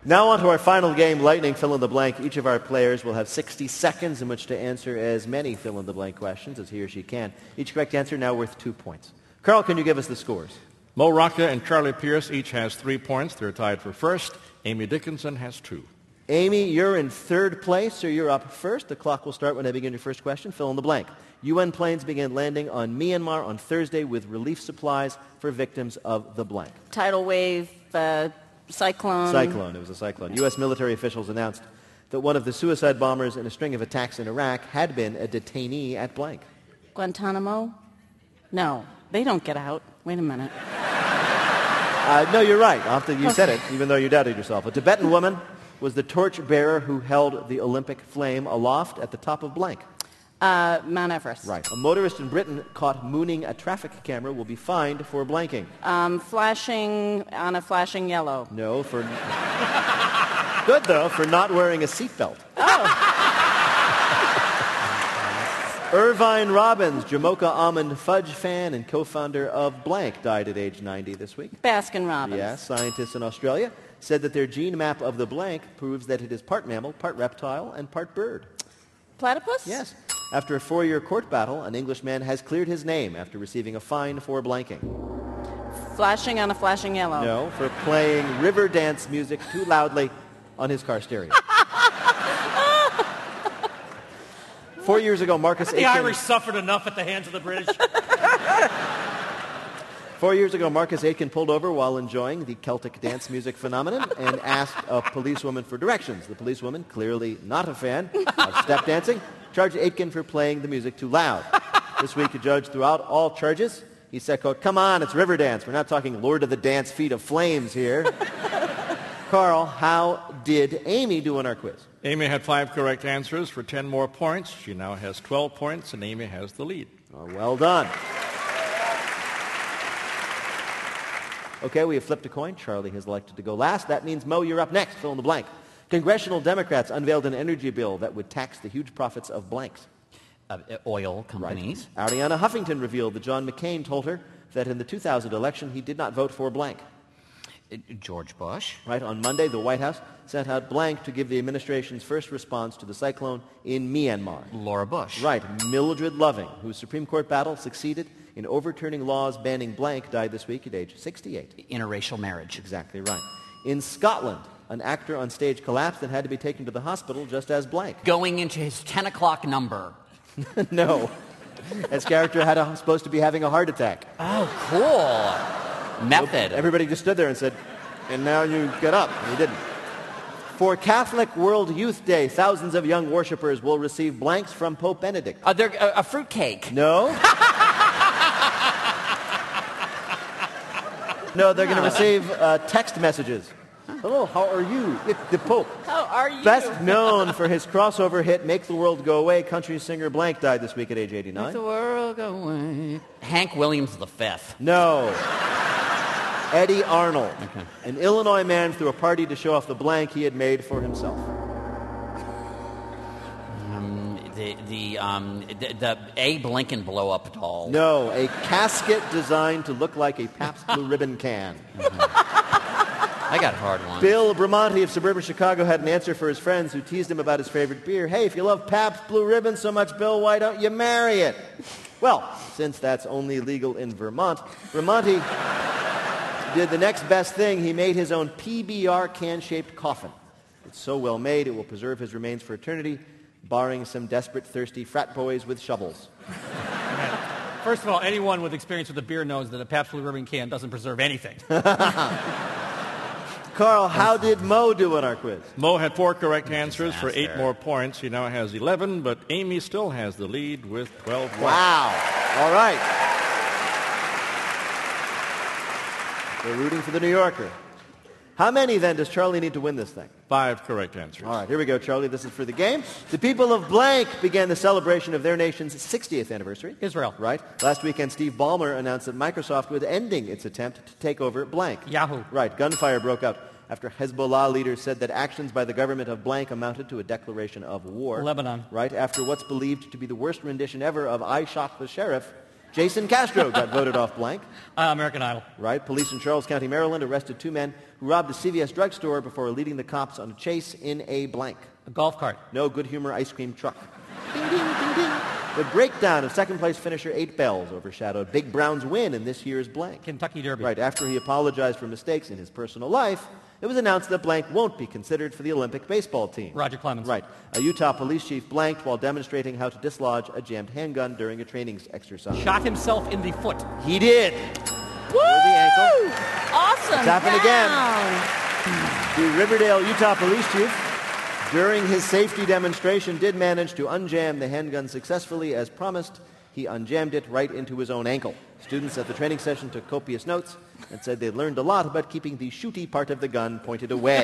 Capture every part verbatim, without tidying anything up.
Now on to our final game, Lightning Fill in the Blank. Each of our players will have sixty seconds in which to answer as many fill in the blank questions as he or she can. Each correct answer now worth two points. Carl, can you give us the scores? Mo Rocca and Charlie Pierce each has three points. They're tied for first. Amy Dickinson has two. Amy, you're in third place, so you're up first. The clock will start when I begin your first question. Fill in the blank. U N planes began landing on Myanmar on Thursday with relief supplies for victims of the blank. Tidal wave, uh, cyclone. Cyclone. It was a cyclone. U S military officials announced that one of the suicide bombers in a string of attacks in Iraq had been a detainee at blank. Guantanamo? No, they don't get out. Wait a minute. Uh, no, you're right. After you okay. said it, even though you doubted yourself. A Tibetan woman was the torch-bearer who held the Olympic flame aloft at the top of blank. Uh, Mount Everest. Right. A motorist in Britain caught mooning a traffic camera will be fined for blanking. Um, flashing on a flashing yellow. No, for... Good, though, for not wearing a seatbelt. Oh. Irvine Robbins, Jamocha Almond Fudge fan and co-founder of blank, died at age ninety this week. Baskin Robbins. Yes, scientists in Australia said that their gene map of the blank proves that it is part mammal, part reptile, and part bird. Platypus? Yes. After a four-year court battle, an Englishman has cleared his name after receiving a fine for blanking. Flashing on a flashing yellow. No, for playing river dance music too loudly on his car stereo. Four years ago, Marcus The Aitken... Irish suffered enough at the hands of the British. Four years ago, Marcus Aitken pulled over while enjoying the Celtic dance music phenomenon and asked a policewoman for directions. The policewoman, clearly not a fan of step dancing, charged Aitken for playing the music too loud. This week, a judge threw out all charges. He said, quote, "Come on, it's Riverdance. We're not talking Lord of the Dance Feet of Flames here." Carl, how did Amy do on our quiz? Amy had five correct answers for ten more points. She now has twelve points, and Amy has the lead. Oh, well done. Okay, we have flipped a coin. Charlie has elected to go last. That means, Mo, you're up next. Fill in the blank. Congressional Democrats unveiled an energy bill that would tax the huge profits of blanks. Uh, oil companies. Right. Ariana Huffington revealed that John McCain told her that in the two thousand election he did not vote for blank. George Bush. Right. On Monday, the White House sent out blank to give the administration's first response to the cyclone in Myanmar. Laura Bush. Right. Mildred Loving, whose Supreme Court battle succeeded in overturning laws banning blank, died this week at age sixty-eight. Interracial marriage. Exactly right. In Scotland, an actor on stage collapsed and had to be taken to the hospital just as blank. Going into his ten o'clock number. No. His character had a, supposed to be having a heart attack. Oh, cool. Method. Everybody just stood there and said, "And now you get up." And he didn't. For Catholic World Youth Day, thousands of young worshippers will receive blanks from Pope Benedict. Uh, they're uh, a fruitcake. No. No, they're going to receive uh, text messages. "Hello, how are you? It's the Pope." How are you? Best known for his crossover hit "Make the World Go Away," country singer blank died this week at age eighty-nine. Make the world go away. Hank Williams the Fifth. No. Eddie Arnold. Okay. An Illinois man threw a party to show off the blank he had made for himself. Um, the the, um, the the Abe Lincoln blow-up doll. No, a casket designed to look like a Pabst Blue Ribbon can. Mm-hmm. I got hard ones. Bill Bramonti of suburban Chicago had an answer for his friends who teased him about his favorite beer. "Hey, if you love Pabst Blue Ribbon so much, Bill, why don't you marry it?" Well, since that's only legal in Vermont, Bramonti did the next best thing. He made his own P B R can-shaped coffin. It's so well made, it will preserve his remains for eternity, barring some desperate, thirsty frat boys with shovels. First of all, anyone with experience with a beer knows that a Pabst Blue Ribbon can doesn't preserve anything. Carl, how did Mo do on our quiz? Mo had four correct answers for eight Disaster. more points. He now has eleven, but Amy still has the lead with twelve points. Wow. All right. We're rooting for the New Yorker. How many, then, does Charlie need to win this thing? Five correct answers. All right, here we go, Charlie. This is for the game. The people of blank began the celebration of their nation's sixtieth anniversary. Israel. Right. Last weekend, Steve Ballmer announced that Microsoft was ending its attempt to take over blank. Yahoo. Right. Gunfire broke out after Hezbollah leaders said that actions by the government of blank amounted to a declaration of war. Lebanon. Right. After what's believed to be the worst rendition ever of "I Shot the Sheriff," Jason Castro got voted off blank. Uh, American Idol. Right. Police in Charles County, Maryland arrested two men who robbed a C V S drugstore before leading the cops on a chase in a blank. A golf cart. No, Good Humor ice cream truck. Ding, ding, ding, ding. The breakdown of second-place finisher Eight Bells overshadowed Big Brown's win in this year's blank. Kentucky Derby. Right. After he apologized for mistakes in his personal life, it was announced that blank won't be considered for the Olympic baseball team. Roger Clemens. Right. A Utah police chief blanked while demonstrating how to dislodge a jammed handgun during a training exercise. Shot himself in the foot. He did. Woo! Or the ankle. Awesome. It's happened Down. The Riverdale, Utah police chief, during his safety demonstration, did manage to unjam the handgun successfully. As promised, he unjammed it right into his own ankle. Students at the training session took copious notes and said they learned a lot about keeping the shooty part of the gun pointed away.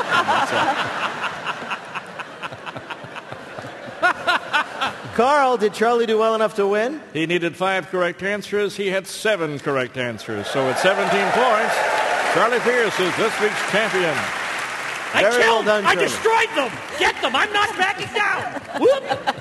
Carl, did Charlie do well enough to win? He needed five correct answers. He had seven correct answers. So at seventeen points, Charlie Pierce is this week's champion. I Very well killed done, I Charlie. destroyed them. Get them. I'm not backing down. Whoop.